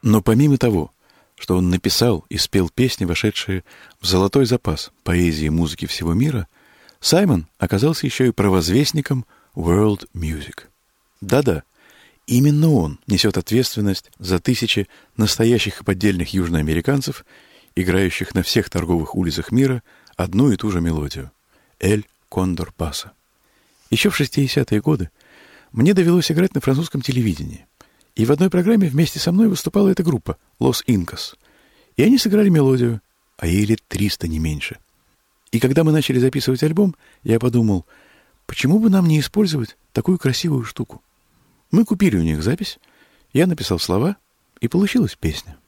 Но помимо того, что он написал и спел песни, вошедшие в золотой запас поэзии и музыки всего мира, Саймон оказался еще и провозвестником World Music. Да-да, именно он несет ответственность за тысячи настоящих и поддельных южноамериканцев, играющих на всех торговых улицах мира одну и ту же мелодию — «Эль Кондор Паса». Еще в 60-е годы мне довелось играть на французском телевидении, и в одной программе вместе со мной выступала эта группа «Лос Инкас», и они сыграли мелодию, а ей лет 300, не меньше. И когда мы начали записывать альбом, я подумал, почему бы нам не использовать такую красивую штуку? Мы купили у них запись, я написал слова, и получилась песня.